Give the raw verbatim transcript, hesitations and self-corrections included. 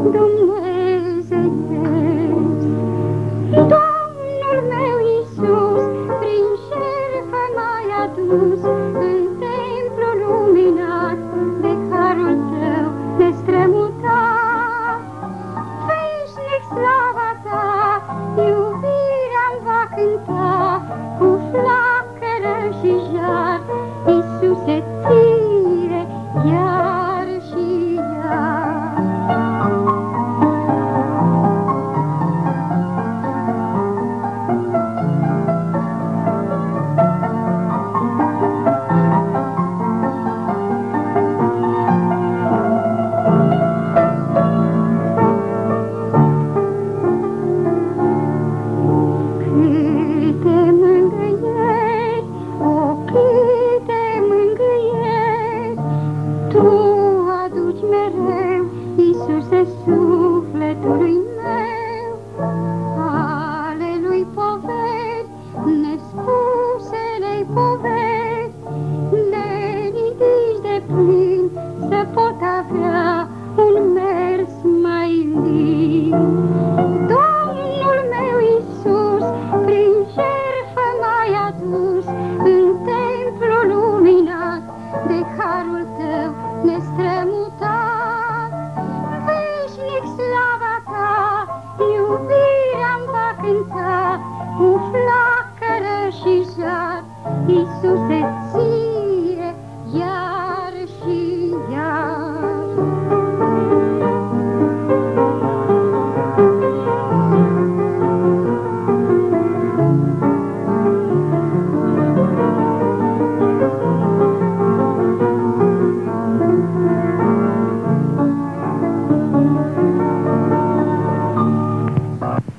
dumnezeiesc. Domnul meu Iisus, prin jertfă m-ai adus în templul luminat de harul tău nestrămutat. Veșnic slava ta, iubirea-mi va cânta, cu flacără și jar, Iisuse, ție, iar și iar. Câte mângâieri, o câte mângâieri tu aduci mereu, Iisuse, sufletului meu. Ale lui poveri, nespusele-i poveri, le ridici de plin, să pot avea un mers mai lin. Domnul meu Iisus, prin jertfă m-ai adus în templul luminat de harul tău nestrămutat. Veșnic slava ta, iubirea-mi va cânta, cu flacără și jar, Iisuse,